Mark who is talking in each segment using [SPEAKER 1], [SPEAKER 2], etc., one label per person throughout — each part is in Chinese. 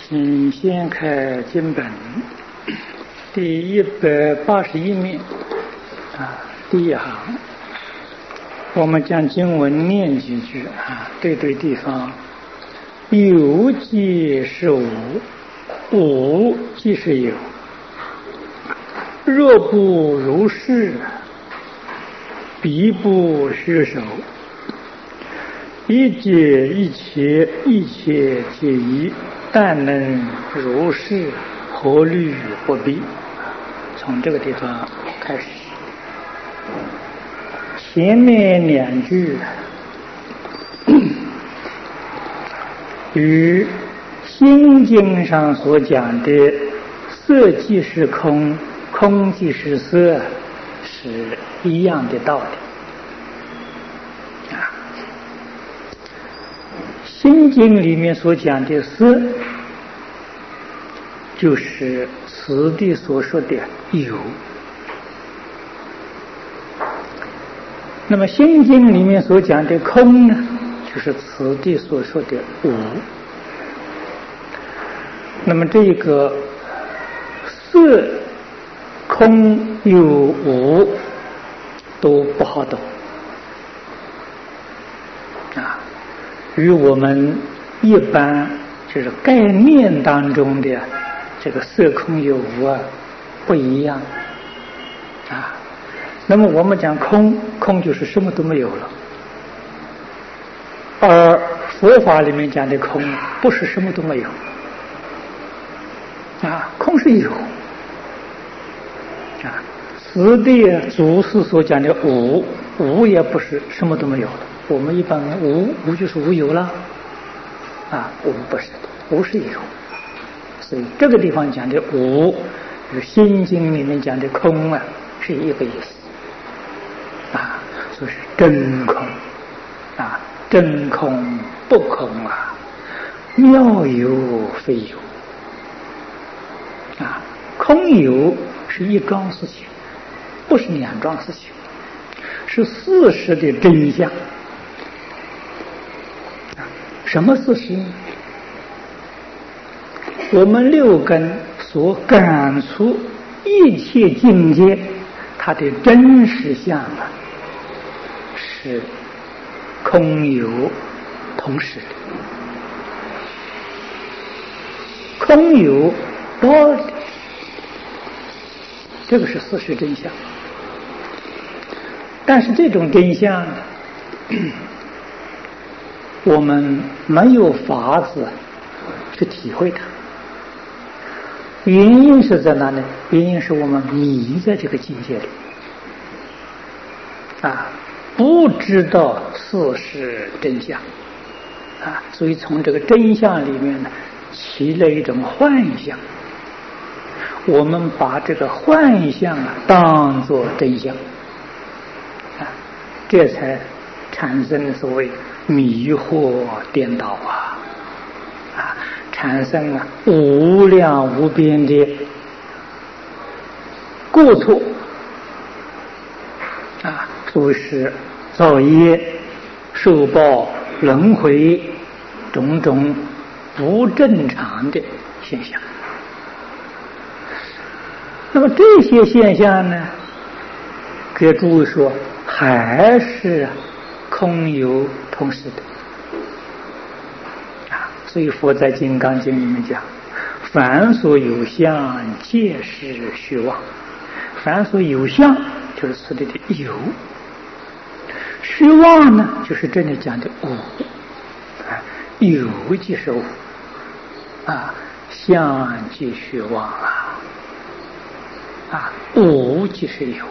[SPEAKER 1] 请先开经本第181面第一行，我们将经文念几句对地方。有即是无，无即是有。若不如是，必不虚手。一解一切，一切皆一。但能如是，何虑不必？从这个地方开始。前面两句与心经上所讲的色即是空，空即是色是一样的道理。心经里面所讲的色，就是此地所说的有。那么心经里面所讲的空呢，就是此地所说的无。那么这个色、空、有、无都不好懂与我们一般就是概念当中的这个色空有无不一样那么我们讲空，空就是什么都没有了，而佛法里面讲的空不是什么都没有空是有此地祖师所讲的无，无也不是什么都没有了。我们一般人无就是无有了无不是的，无是有。所以这个地方讲的无与心经里面讲的空是一个意思所以是真空真空不空妙有非有空有是一桩事情，不是两桩事情，是事实的真相。什么事实呢？我们六根所感触一切境界，它的真实相是空有同时的，空有道理，这个是事实真相。但是这种真相我们没有法子去体会它，原因是在哪里？原因是我们迷在这个境界里不知道事实真相所以从这个真相里面呢起了一种幻象，我们把这个幻象当作真相这才产生所谓迷惑颠倒产生无量无边的过错所谓是造业、受报、轮回种种不正常的现象。那么这些现象呢，给诸位说还是空有同时的所以佛在《金刚经》里面讲，凡所有相，皆是虚妄。凡所有相，就是此地的有；虚妄呢，就是这里讲的无。有即是无相即虚妄无即是有。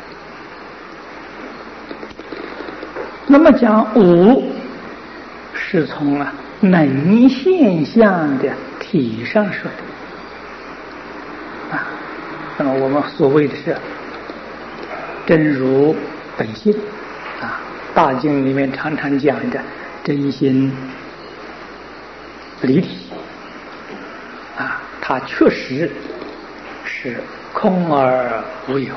[SPEAKER 1] 那么讲无是从能现象的体上说的那么我们所谓的是真如本性大经里面常常讲的真心离体它确实是空而无有，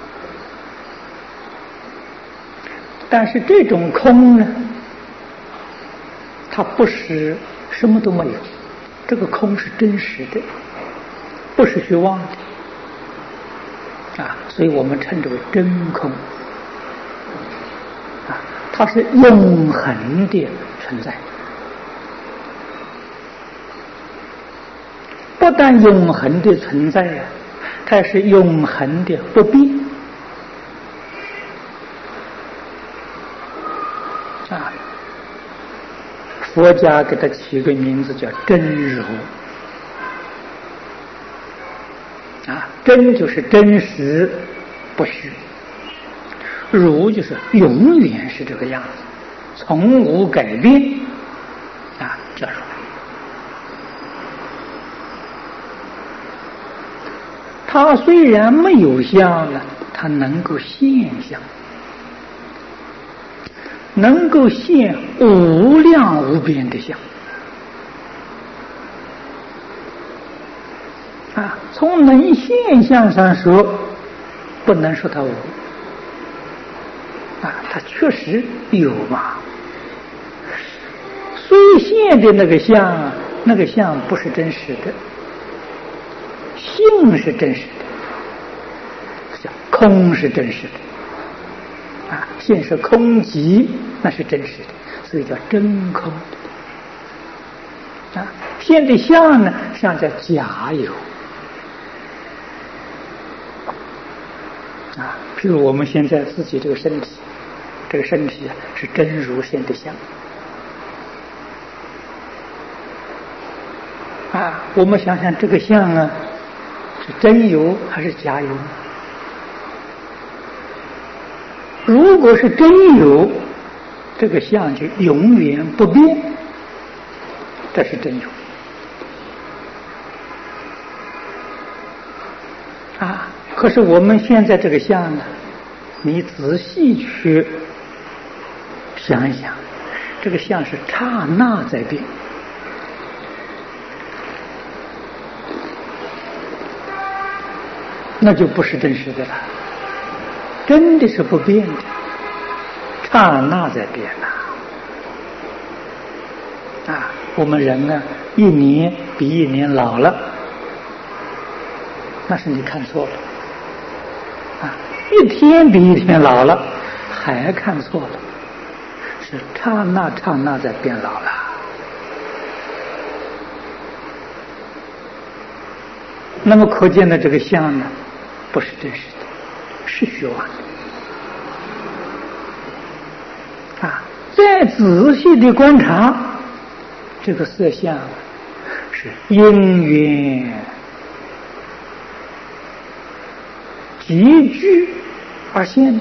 [SPEAKER 1] 但是这种空呢，它不是什么都没有这个空是真实的，不是虚妄的所以我们称之为真空它是永恒的存在，不但永恒的存在它是永恒的不变佛家给它起个名字叫真如真就是真实不虚，如就是永远是这个样子，从无改变叫如。它虽然没有相呢，它能够现象，能够现无量无边的相从能现象上说，不能说它无它确实有嘛。虽现的那个相那个相不是真实的，性是真实的，空是真实的现是空寂，那是真实的，所以叫真空现的相呢，相叫假有譬如我们现在自己这个身体，这个身体是真如现的相我们想想这个相是真有还是假有？如果是真有，这个相就永远不变，这是真有可是我们现在这个相呢，你仔细去想一想，这个相是刹那在变那就不是真实的了，真的是不变的，刹那在变我们人呢，一年比一年老了，那是你看错了一天比一天老了，还看错了，是刹那在变老了那么可见的这个相呢，不是真实的，是虚妄的再仔细的观察，这个色相是因缘集聚而现的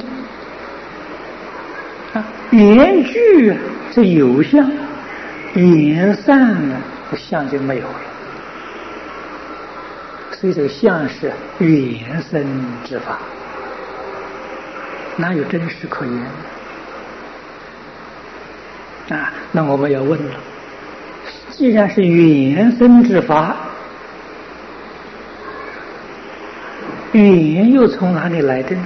[SPEAKER 1] 缘聚这有相，缘散这相就没有了，所以这个相是缘生之法，哪有真实可言那我们要问了，既然是缘生之法，缘又从哪里来的呢？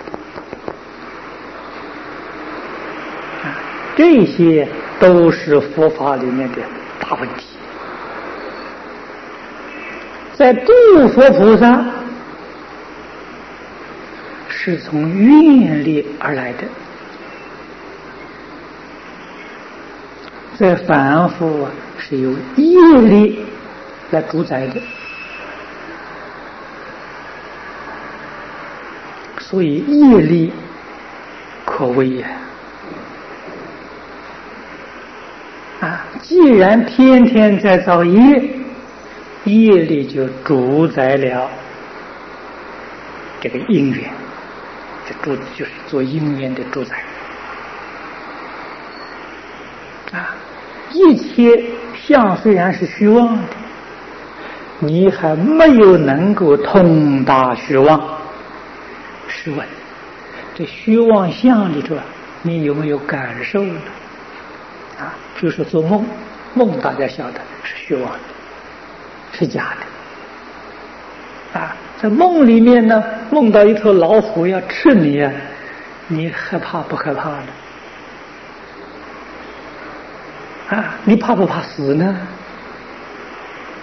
[SPEAKER 1] 这些都是佛法里面的大问题。在度佛菩萨是从愿力而来的，在凡夫是由业力来主宰的，所以业力可畏呀！既然天天在造业，业力就主宰了这个因缘，就是做因缘的主宰一切相虽然是虚妄的，你还没有能够通达虚妄。试问这虚妄相里头你有没有感受呢？就是做梦，梦大家晓得是虚妄的，是假的在梦里面呢，梦到一头老虎要吃你你害怕不害怕呢？你怕不怕死呢？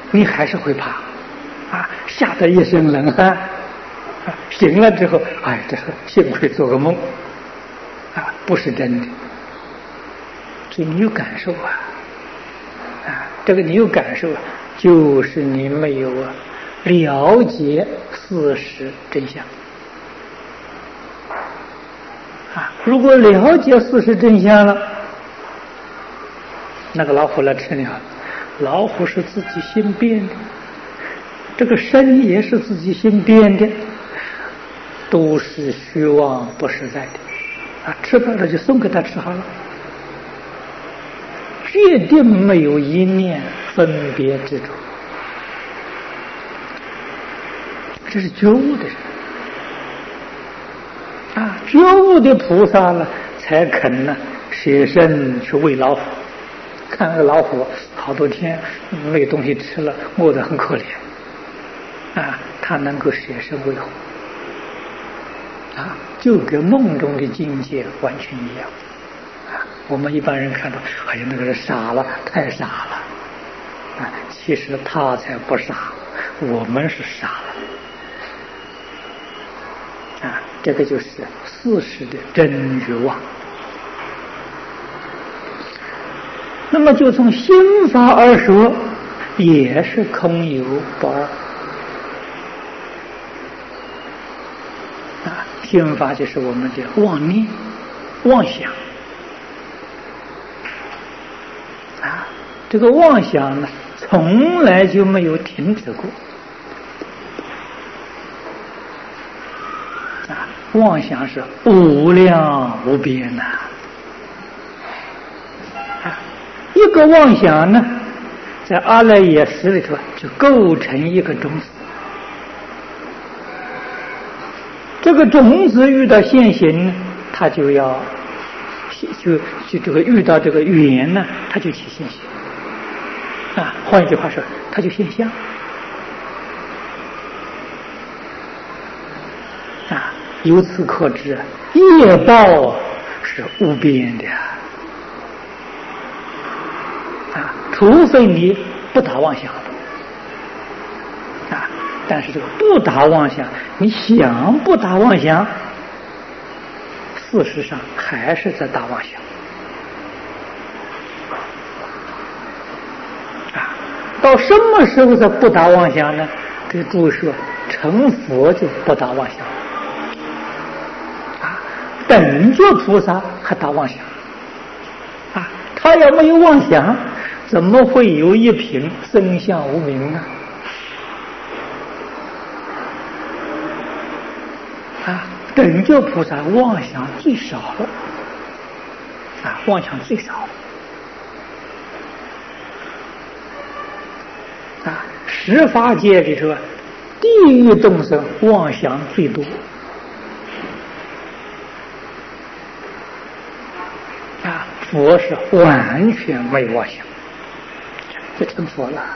[SPEAKER 1] 你还是会怕，吓得一身冷汗，醒了之后，哎，这幸亏做个梦，不是真的。所以你有感受这个你有感受就是你没有了解事实真相如果了解事实真相了，那个老虎来吃鸟，老虎是自己心变的，这个身也是自己心变的，都是虚妄不实在的吃饱了就送给他吃好了，决定没有一念分别之处。这是觉悟的人觉悟的菩萨呢，才肯呢舍身去喂老虎。看那个老虎好多天没东西吃了，饿得很可怜他能够舍身喂虎就跟梦中的境界完全一样我们一般人看到，哎呀，那个人傻了，太傻了其实他才不傻，我们是傻了这个就是事实的真欲望。那么就从心法而说，也是空有不二心法就是我们的妄念妄想这个妄想呢从来就没有停止过妄想是无量无边一个妄想呢在阿赖耶识里头就构成一个种子，这个种子遇到现行呢，它就要就这个遇到这个缘呢，它就起现行换一句话说，它就现象由此可知业报是无边的除非你不打妄想但是这个不打妄想，你想不打妄想，事实上还是在打妄想到什么时候才不打妄想呢？这诸位说，成佛就不打妄想等觉菩萨还打妄想他要没有妄想，怎么会有一品生相无明呢？等觉菩萨妄想最少了妄想最少了十法界里头地狱众生妄想最多佛是完全没有妄想，就成佛了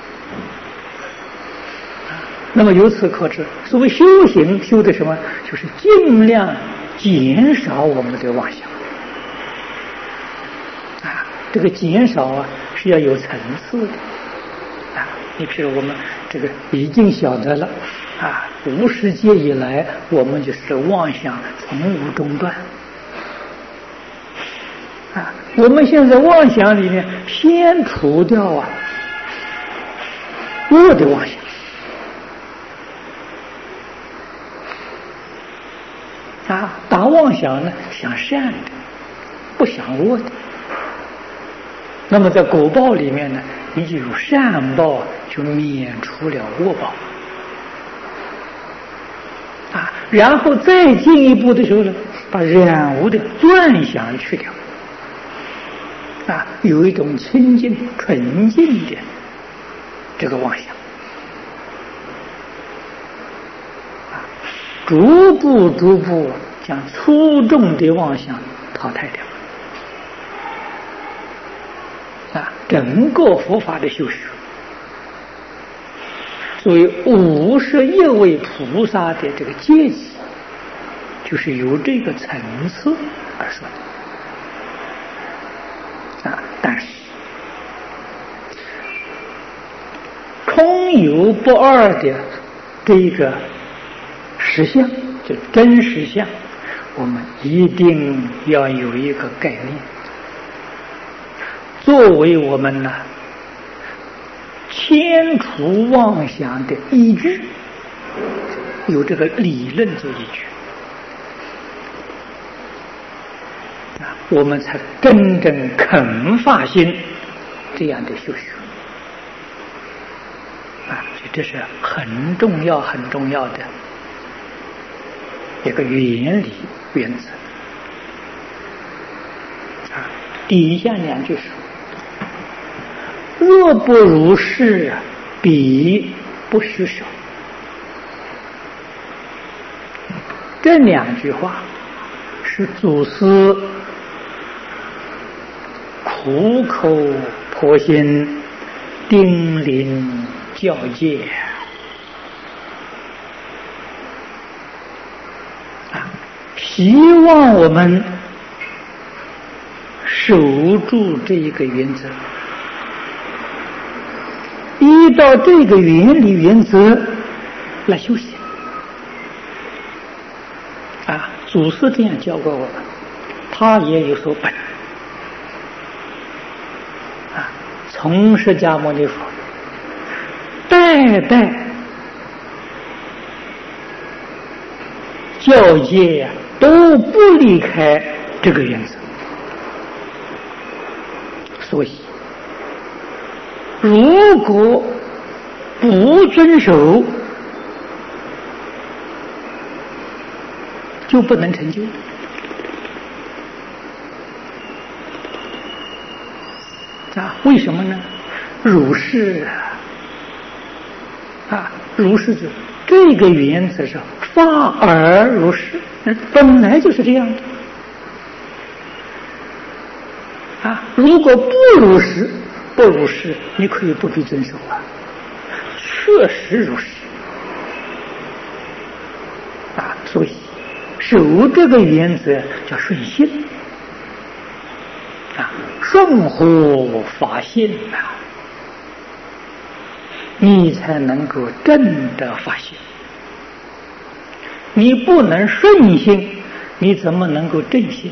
[SPEAKER 1] 那么由此可知，所谓修行修的什么，就是尽量减少我们的妄想这个减少是要有层次的你比如我们这个已经晓得了无始劫以来我们就是妄想从无中断我们现在妄想里面先除掉恶的妄想打妄想呢，想善的，不想恶的。那么在果报里面呢，你就有善报，就免除了恶报。然后再进一步的时候呢，把染污的乱想去掉。有一种清净纯净的这个妄想。逐步将粗重的妄想淘汰掉整个佛法的修学，所以51位菩萨的这个阶级就是由这个层次而说的但是真有不二的这个实相，就真实相，我们一定要有一个概念，作为我们呢迁除妄想的依据，有这个理论做依据，我们才真正肯发心这样的修学所以这是很重要很重要的一个原理原则底下两句说：若不如是，彼不实守。这两句话是祖师苦口婆心叮咛教诫希望我们守住这一个原则，依照这个原理原则来修行祖师这样教过我们，他也有所本从释迦牟尼佛代代教诫都不离开这个原则，所以如果不遵守，就不能成就为什么呢？如是如是指这个原则是法而如是，本来就是这样的如果不如是，你可以不必遵守确实如是所以守这个原则叫顺性顺乎法性你才能够真的发现。你不能顺性，你怎么能够正性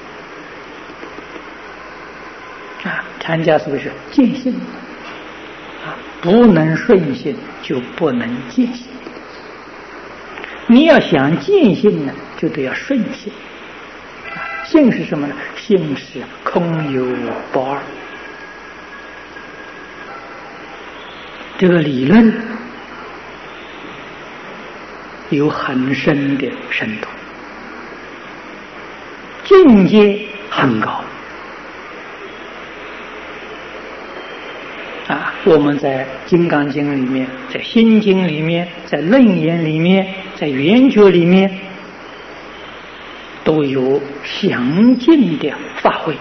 [SPEAKER 1] 禅家是不是见性不能顺性就不能见性，你要想见性呢就得要顺性性是什么呢？性是空有不二，这个理论有很深的深度，境界很高我们在《金刚经》里面，在《心经》里面，在《楞严》里面，在《圆觉》里面都有详尽的发挥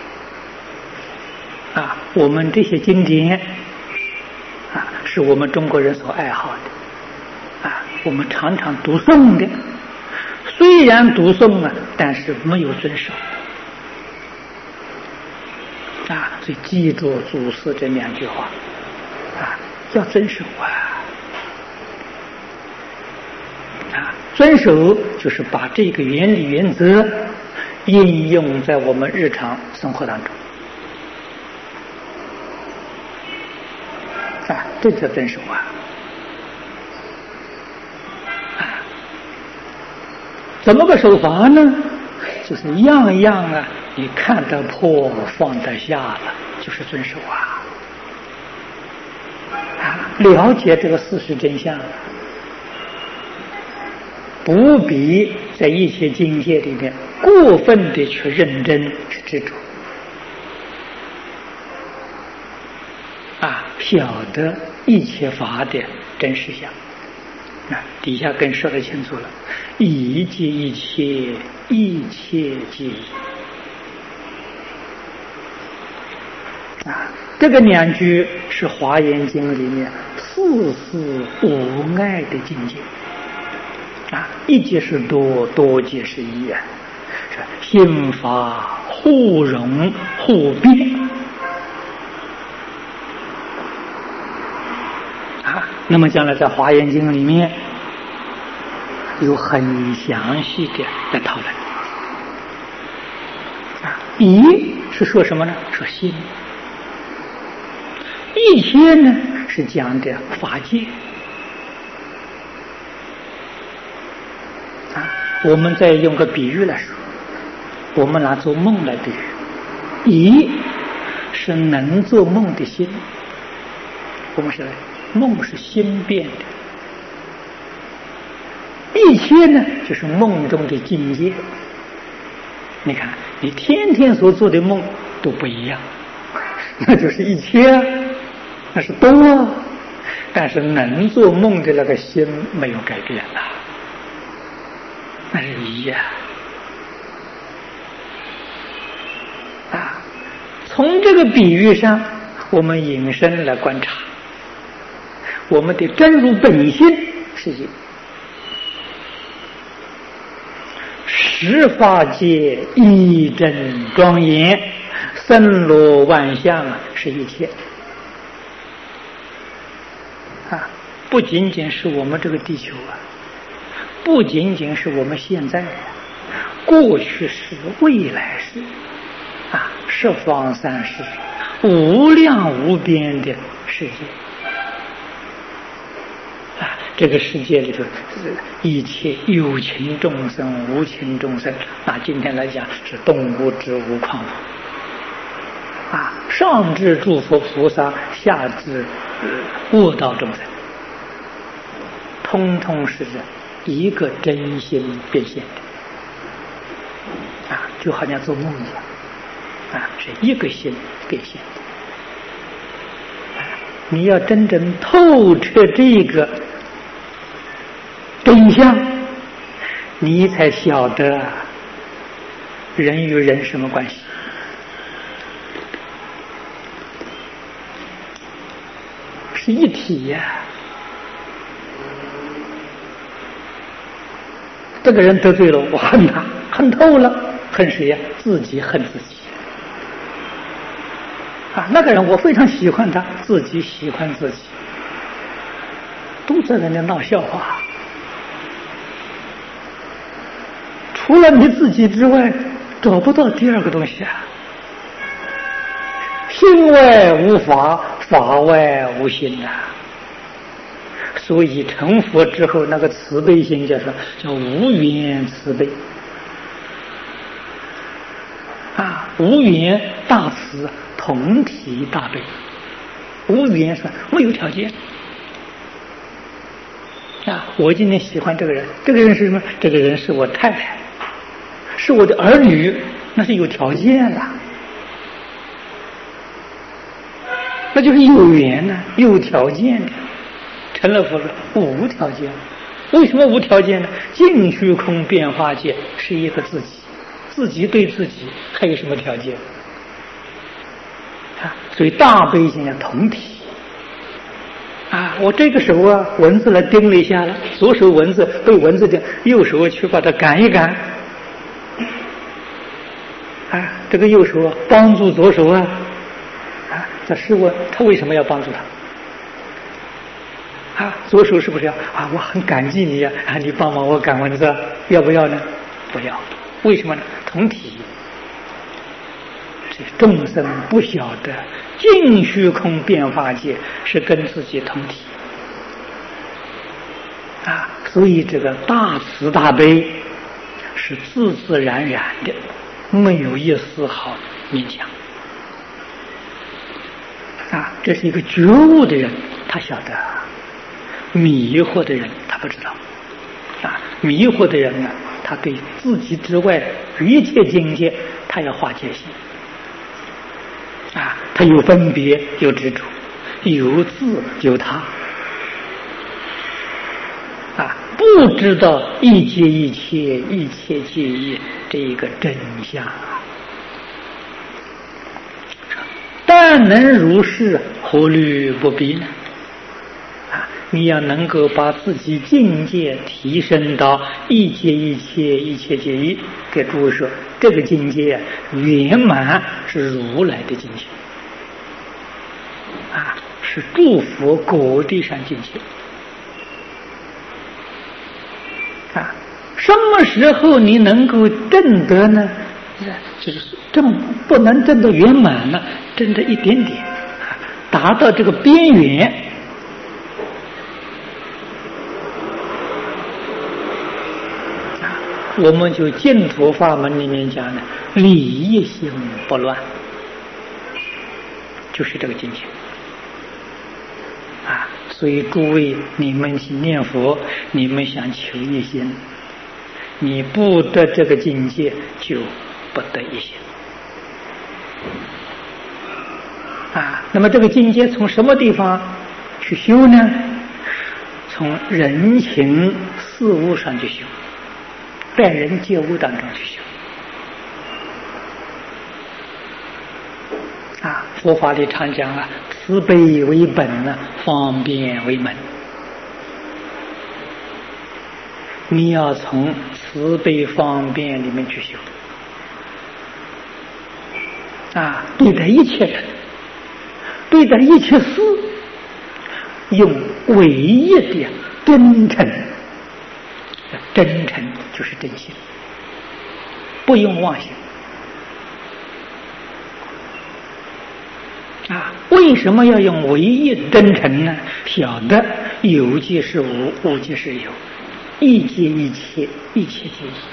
[SPEAKER 1] 我们这些经典是我们中国人所爱好的我们常常读诵的，虽然读诵但是没有遵守所以记住祖师这两句话要遵守遵守就是把这个原理原则应用在我们日常生活当中这叫遵守怎么个守法呢？就是样样你看得破放得下了，就是遵守了解这个事实真相，不必在一些境界里面过分的去认真去执着晓得一切法的真实相底下更说得清楚了，一即一切，一切即一这个两句是《华严经》里面四事无碍的境界一即是多，多即是一心法互融互变那么将来在《华严经》里面有很详细的来讨论。一是说什么呢？说心。一切呢是讲的法界。我们再用个比喻来说，我们拿做梦来比喻。一是能做梦的心，我们说梦是心变的。一切呢就是梦中的境界。你看你天天所做的梦都不一样，那就是一切啊，那是多啊，但是能做梦的那个心没有改变了，那是一呀。从这个比喻上，我们引申来观察，我们的真如本性是一。十法界一真庄严，森罗万象是一切不仅仅是我们这个地球不仅仅是我们现在，过去是未来是十方三世无量无边的世界这个世界里头一切有情众生无情众生，那今天来讲是动物植物矿物上至诸佛菩萨，下至悟道众生，通通是一个真心变现的就好像做梦一样是一个心变现的你要真正透彻这个真相，你才晓得人与人什么关系。是一体呀。这个人得罪了，我恨他，恨透了，恨谁呀？自己恨自己。那个人我非常喜欢他，自己喜欢自己，都在那里闹笑话。除了你自己之外，找不到第二个东西心外无法，法外无心所以成佛之后，那个慈悲心叫无缘慈悲无缘大慈，同体大悲。无缘是没有条件我今天喜欢这个人，这个人是什么？这个人是我太太，是我的儿女，那是有条件的，那就是有缘有条件的。成了佛说无条件。为什么无条件呢？净虚空变化界是一个自己，自己对自己还有什么条件所以大悲心要同体我这个手蚊子来叮了一下了，左手蚊子被蚊子叮，右手去把它赶一赶这个右手帮助左手这试问他为什么要帮助他左手是不是要我很感激你你帮忙我赶蚊子，要不要呢？不要。为什么呢？同体。这众生不晓得净虚空变化界是跟自己同体所以这个大慈大悲是自自然然的，没有一丝毫勉强这是一个觉悟的人他晓得，迷惑的人他不知道迷惑的人呢，他对自己之外一切境界他要划界限他有分别有执着，有自有他不知道一切一切一切皆一这一个真相但能如是，何虑不必呢？你要能够把自己境界提升到一切一切一切皆一，给诸位说，这个境界圆满是如来的境界是诸佛果地上境界啊。什么时候你能够证得呢？就是证不能证得圆满了，证得一点点，达到这个边缘啊，我们就净土法门里面讲的理一心不乱，就是这个境界啊。所以诸位，你们去念佛，你们想求一心，你不得这个境界，就不得一心啊。那么这个境界从什么地方去修呢？从人情事物上去修，待人接物当中去修啊。佛法里常讲啊，慈悲为本呢，方便为门。你要从慈悲方便里面去修啊，对待一切人，对待一切事，用唯一的真诚，真诚就是真心，不用妄心啊。为什么要用唯一真诚呢？晓得有即是无，无即是有，一即一切，一切即一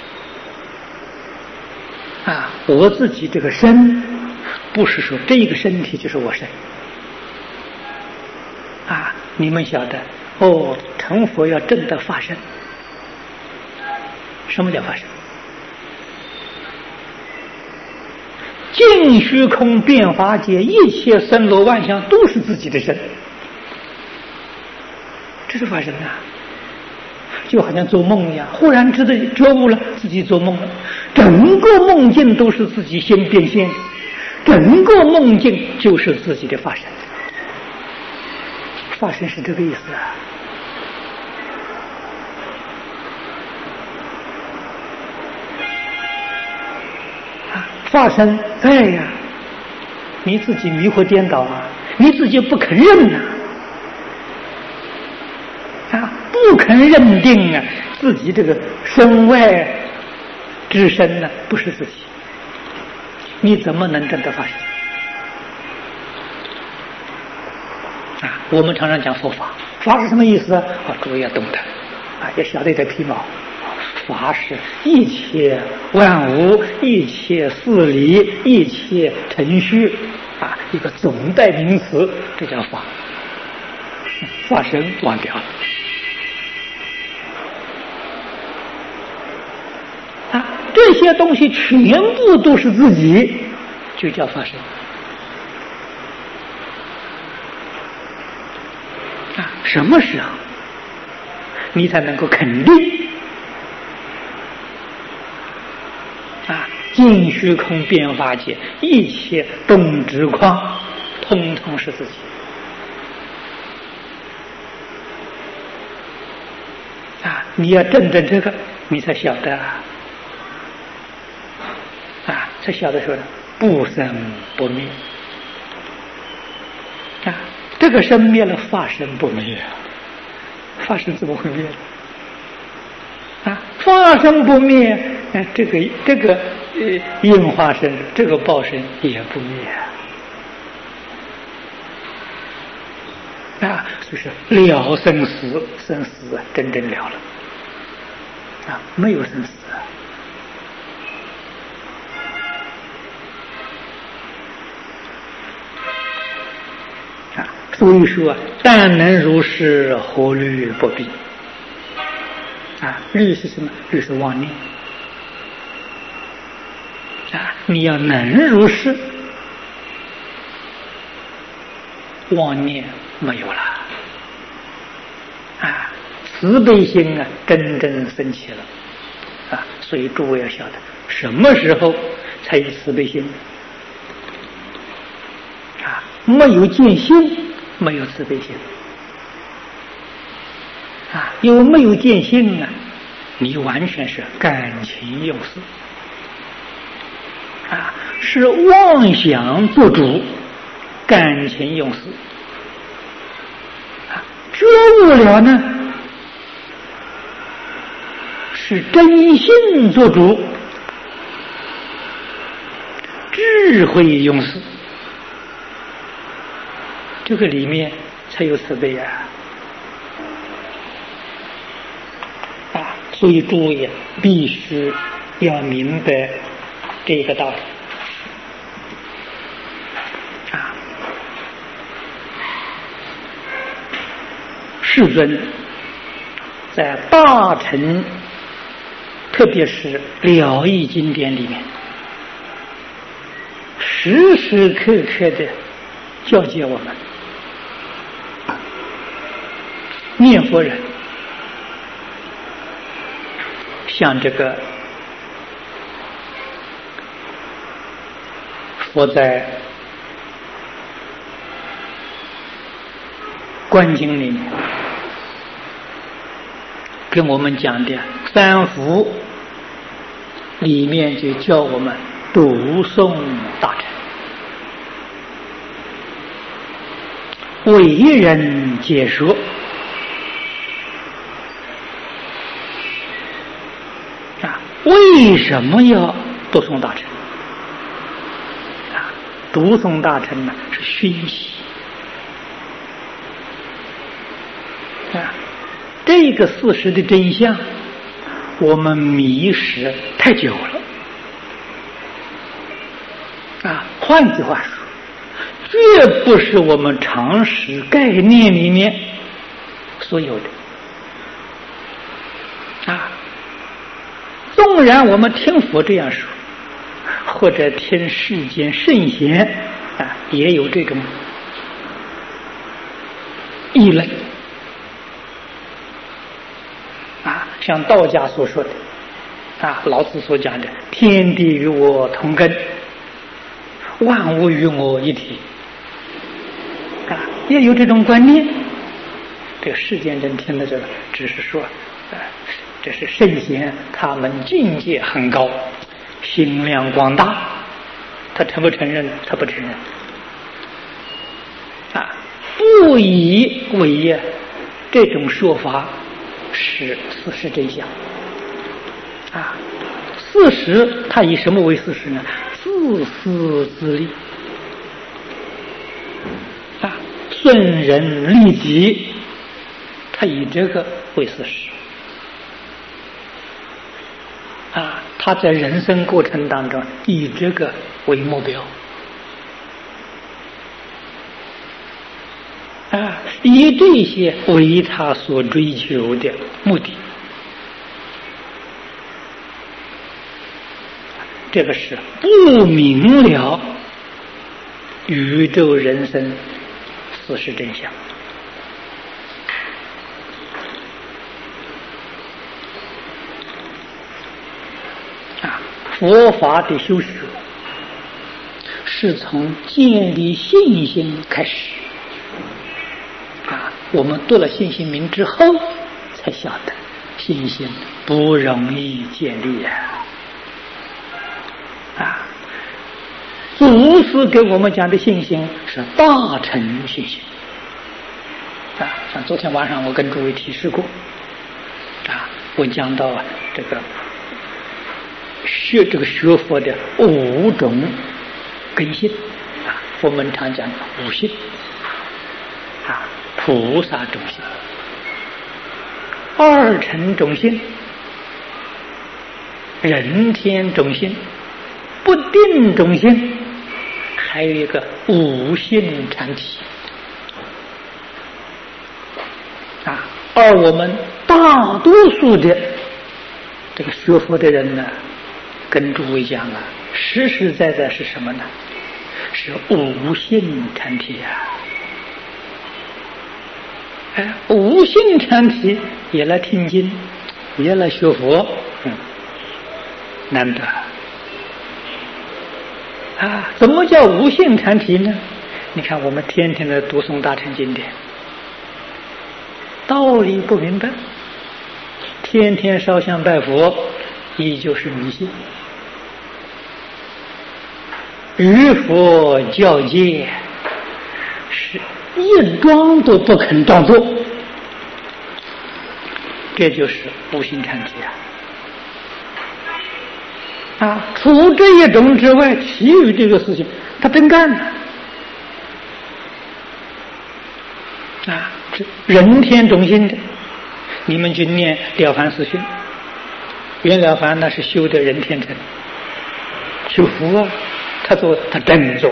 [SPEAKER 1] 啊。我自己这个身，不是说这个身体就是我身啊。你们晓得哦，成佛要证得法身。什么叫法身？尽虚空遍法界，一切森罗万象都是自己的身，这是法身啊。就好像做梦一样，忽然觉悟了，自己做梦了，整个梦境都是自己先变现，整个梦境就是自己的法身。法身是这个意思啊。法身在呀，你自己迷惑颠倒啊，你自己不肯认呐啊，不肯认定啊，自己这个身外之身呢，不是自己，你怎么能证得法身啊？我们常常讲佛法，法是什么意思啊？诸位要懂得啊，要晓得一点皮毛。法是一切万物，一切事理，一切程序啊，一个总代名词，这叫法。法身忘掉了啊，这些东西全部都是自己，就叫法身啊。什么时候你才能够肯定啊？尽虚空遍法界，一切动执况，通通是自己啊！你要证证这个，你才晓得啊，才晓得说不生不灭啊。这个生灭了，法身不灭，法身怎么会灭啊？法身不灭，这个应化身，这个报身也不灭啊。所以说了生死，生死真正了了啊，没有生死啊。所以说但能如是，何虑不必啊？虑是什么？虑是妄念啊！你要能如是，妄念没有了啊，慈悲心啊真正升起了啊！所以诸位要晓得，什么时候才有慈悲心啊？没有见心，没有慈悲心啊！有没有见性啊？你完全是感情用事啊，是妄想做主，感情用事了呢，是真心做主，智慧用事，这个里面才有慈悲所以诸位必须要明白这个道理世尊在大乘，特别是了义经典里面，时时刻刻的教诫我们，念佛人像这个佛在观经里面跟我们讲的三福里面，就教我们读诵大乘，为人解说为什么要读诵大乘读诵大乘呢，是熏习这个事实的真相，我们迷失太久了换句话说，绝不是我们常识概念里面所有的纵然我们听佛这样说，或者听世间圣贤也有这种议论像道家所说的老子所讲的天地与我同根，万物与我一体也有这种观念。这个世间人听了这个只是说这是圣贤，他们境界很高，心量广大，他承不承认？他不承认不以为这种说法是事实真相事实他以什么为事实呢？自私自利顺人利己，他以这个为事实他在人生过程当中以这个为目标以这些为他所追求的目的，这个是不明了宇宙人生事实真相佛法的修学是从建立信心开始我们读了信心名之后才晓得信心不容易建立祖师给我们讲的信心是大乘信心像昨天晚上我跟诸位提示过我讲到这个学佛的5种根性我们常讲五性菩萨种性、二乘种性、人天种性、不定种性，还有一个五性禅体而我们大多数的这个学佛的人呢，跟诸位讲实实在在是什么呢？是五性禅体五性禅体也来听经，也来学佛，难得怎么叫无性禅体呢？你看我们天天的读诵大乘经典，道理不明白，天天烧香拜佛，依旧是迷信，与佛教戒是一桩都不肯当做这就是无心禅体除这一种之外，其余这个事情他真干了人天中心的，你们去念《了凡四训》，袁了凡那是修的人天成，修福他真做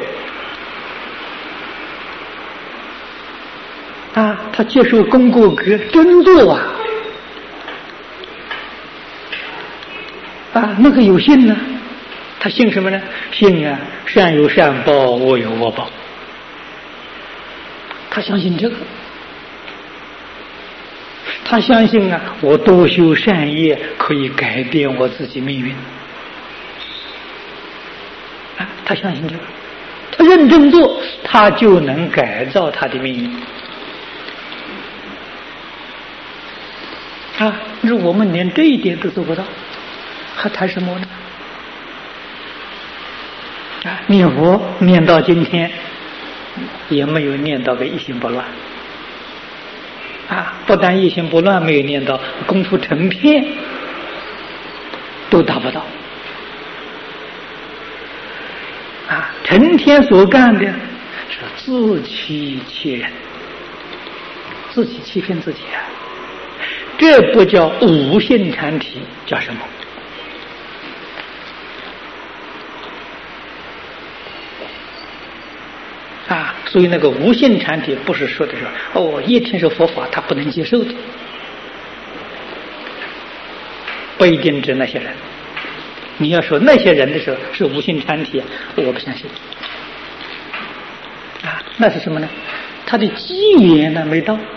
[SPEAKER 1] 他接受功过格真做那个有信呢，他信什么呢？信善有善报，恶有恶报，他相信这个，他相信我多修善业可以改变我自己命运他相信这个，他认真做，他就能改造他的命运如果我们连这一点都做不到，还谈什么呢？念佛念到今天也没有念到个一心不乱不但一心不乱没有念到，功夫成片都达不到成天所干的是自欺欺人，自己欺骗自己这不叫无心禅体，叫什么所以那个无心禅体不是说的是一听是佛法他不能接受的，不一定指那些人。你要说那些人的时候是无心禅体，我不相信那是什么呢？他的机缘呢没到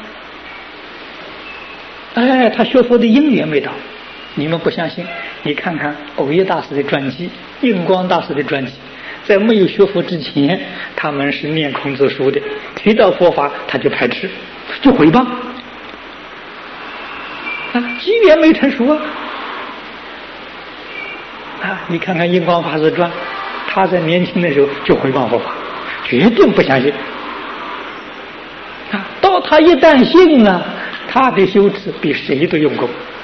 [SPEAKER 1] 他学佛的因缘没到。你们不相信，你看看藕益大师的传记，印光大师的传记，在没有学佛之前他们是念孔子书的，提到佛法他就排斥，就毁谤机缘没成熟你看看印光法师传，他在年轻的时候就毁谤佛法，决定不相信到他一旦信他的修持比谁都用功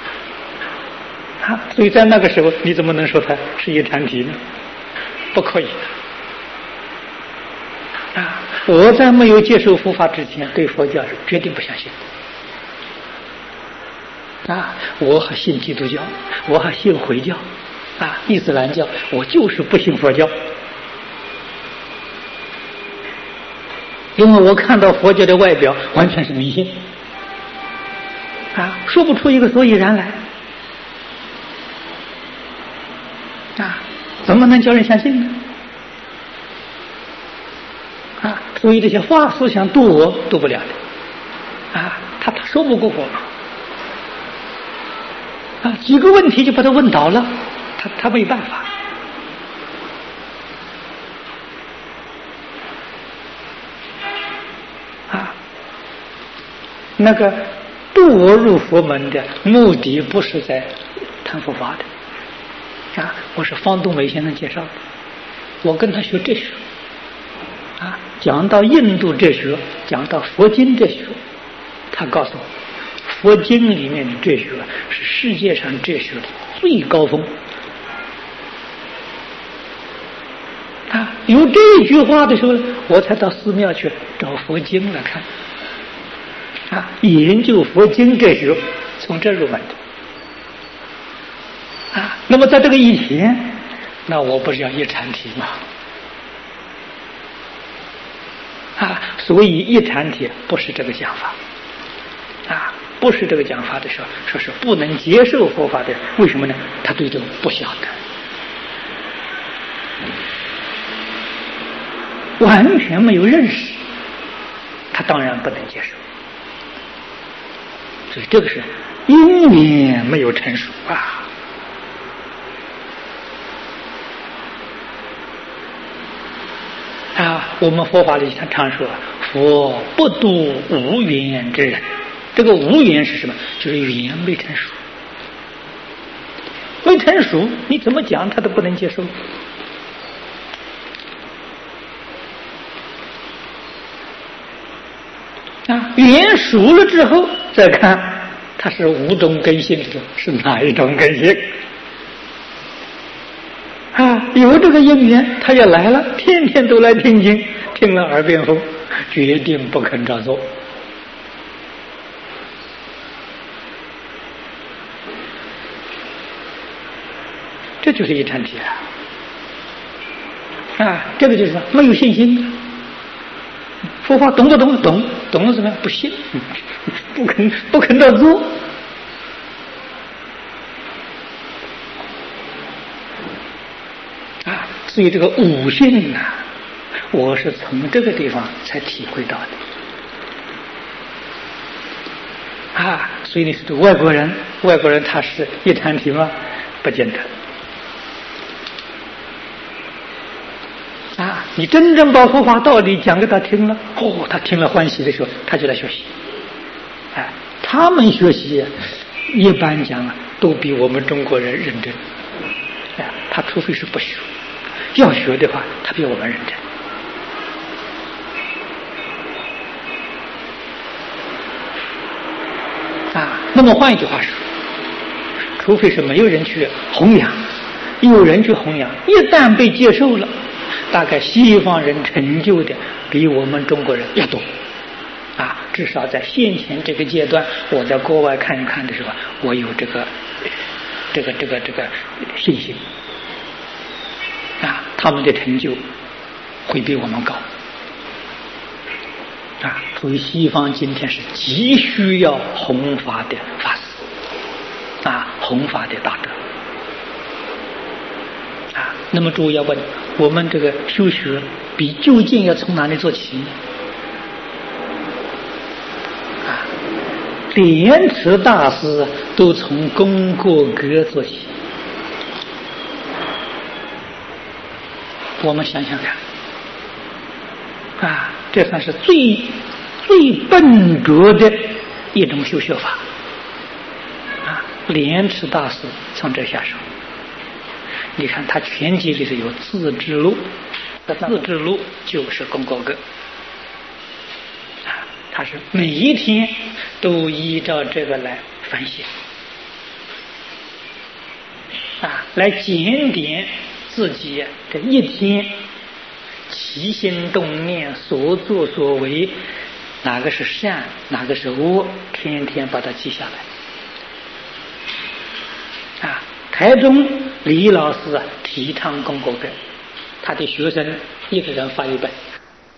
[SPEAKER 1] 所以在那个时候你怎么能说他是一禅体呢？不可以我在没有接受佛法之前对佛教是决定不相信我还信基督教，我还信回教伊斯兰教，我就是不信佛教，因为我看到佛教的外表完全是迷信说不出一个所以然来怎么能叫人相信呢？所以这些话思想度我度不了的他说不过我几个问题就把他问倒了，他没办法那个度我入佛门的目的不是在谈佛法的我是方东伟先生介绍的，我跟他学哲学讲到印度哲学，讲到佛经哲学，他告诉我佛经里面的哲学是世界上哲学的最高峰有这一句话的时候，我才到寺庙去找佛经来看研究佛经哲学，从这入门的那么在这个以前，那我不是要一禅体吗？所以一禅体不是这个讲法不是这个讲法的时候，说是不能接受佛法的，为什么呢？他对这个不晓得，完全没有认识，他当然不能接受。所以这个是因缘没有成熟我们佛法里常说佛不度无缘之人，这个无缘是什么？就是缘没成熟，没成熟你怎么讲他都不能接受缘熟了之后再看他是五种根性的，是哪一种根性？啊，有这个因缘，他也来了，天天都来听经，听了耳边风，决定不肯照做。这就是一禅体啊！这个就是没有信心，佛法懂了怎么样？不信，不肯照做。所以这个悟性啊，我是从这个地方才体会到的啊。所以你说外国人他是一禅体吗？不见得啊。你真正把佛法道理讲给他听了，他听了欢喜的时候，他就来学习。哎，他们学习一般讲都比我们中国人认真。哎，他除非是不学。要学的话，他比我们认真啊。那么换一句话说，除非是没有人去弘扬，有人去弘扬，一旦被接受了，大概西方人成就的比我们中国人要多啊。至少在先前这个阶段，我在国外看一看的时候，我有这个信心。啊，他们的成就会比我们高啊！所以西方今天是急需要弘法的法师啊，弘法的大德啊。那么诸位要问，我们这个修学比究竟要从哪里做起啊？莲池大师都从功过格做起。我们想想看啊，这算是最笨拙的一种修学法啊。莲池大师从这下手，你看他全集里头有自制录，自制录就是功过格啊，他是每一天都依照这个来反省啊，来检点自己这一天起心动念所作所为，哪个是善，哪个是恶，天天把它记下来啊。台中李老师提倡功过格，他的学生一个人发一本